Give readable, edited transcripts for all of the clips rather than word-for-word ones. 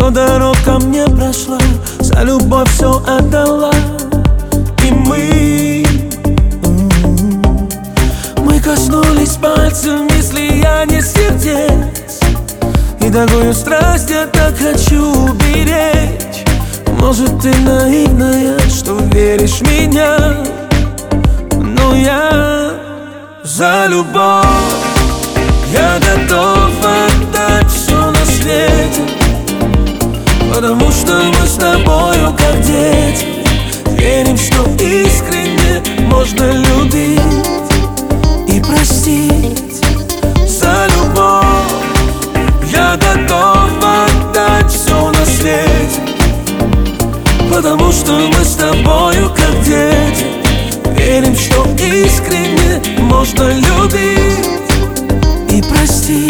100 дорог ко мне прошла, за любовь все отдала. И мы коснулись пальцами слияния сердец. И такую страсть я так хочу уберечь. Может, ты наивная, что веришь в меня, но я за любовь. Я готов отдать все на свете, потому что мы с тобою как дети. Верим, что искренне можно любить и простить. За любовь я готов отдать все на свете, потому что мы с тобою как дети. Верим, что искренне можно любить и простить.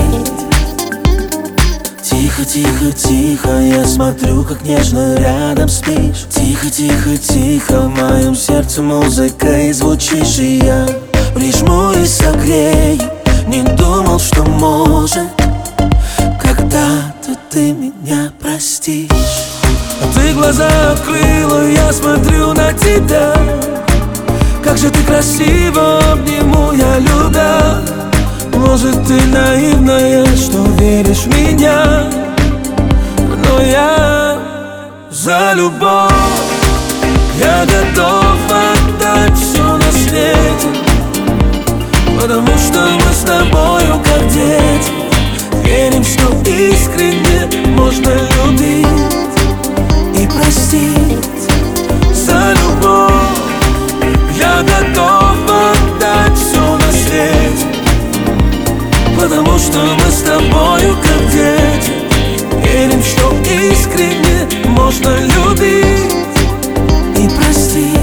Тихо, тихо, тихо, я смотрю, как нежно рядом спишь. Тихо, тихо, тихо, в моем сердце музыкой звучишь. И я прижму и согрею. Не думал, что может когда-то ты меня простишь. А ты глаза открыла, я смотрю на тебя. Как же ты красиво, обниму я, любя. Может, ты наивная, что веришь в меня, но я за любовь. Я готов отдать все на свете, потому что мы с тобою как дети. Верим, что искренне можно любить и простить. За любовь я готов отдать все на свете, потому что мы с тобою как дети. Верим, что искренне можно любить и простить.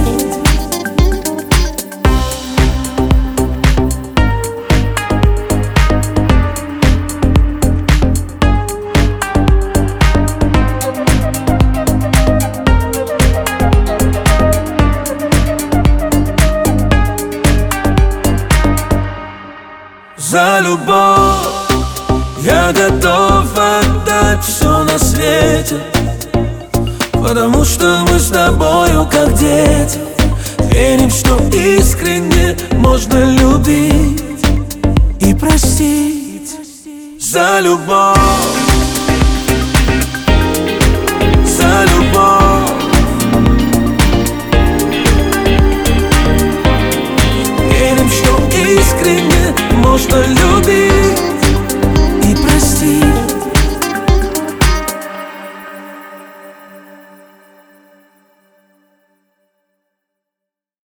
За любовь я готов отдать все на свете, потому что мы с тобою как дети. Верим, что искренне можно любить и простить. За любовь, за любовь.